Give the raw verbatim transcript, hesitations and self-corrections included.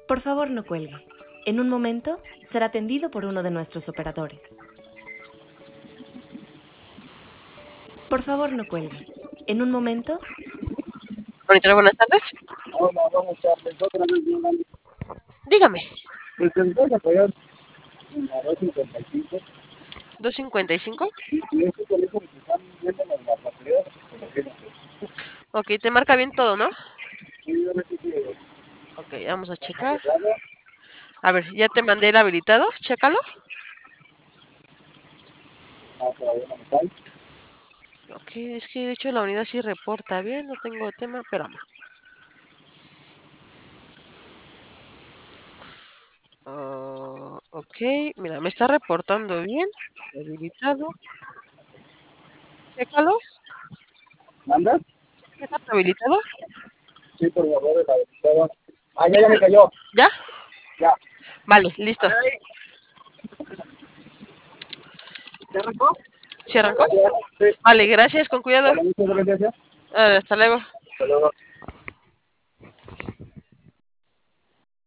Por favor, no cuelgue. En un momento será atendido por uno de nuestros operadores. Por favor, no cuelgue. En un momento... Monitor, buenas tardes. Hola, buenas tardes. Otra vez bien, Dani. Dígame. Pues te puedes apoyar en la dos cincuenta y cinco. ¿dos cincuenta y cinco? Y este teléfono que están viendo en las baterías, se lo tienen. Ok, te marca bien todo, ¿no? Y yo no sé si Ok, vamos a checar. arreglado. A ver, ya te mandé el habilitado, chécalo. Ah, todavía no me sale. Ok, es que de hecho la unidad sí reporta bien, no tengo tema, espérame. Uh, ok, mira, me está reportando bien. Habilitado. Chécalo. ¿Manda? ¿Está habilitado? Sí, por favor, de la habilitada. Ah, ya, ya me cayó. ¿Ya? Ya. Vale, listo. ¿Ya arrancó? ¿Sí arrancó? Gracias. Sí. Vale, gracias, con cuidado. Bueno, muchas gracias. Ah, hasta luego. Hasta luego.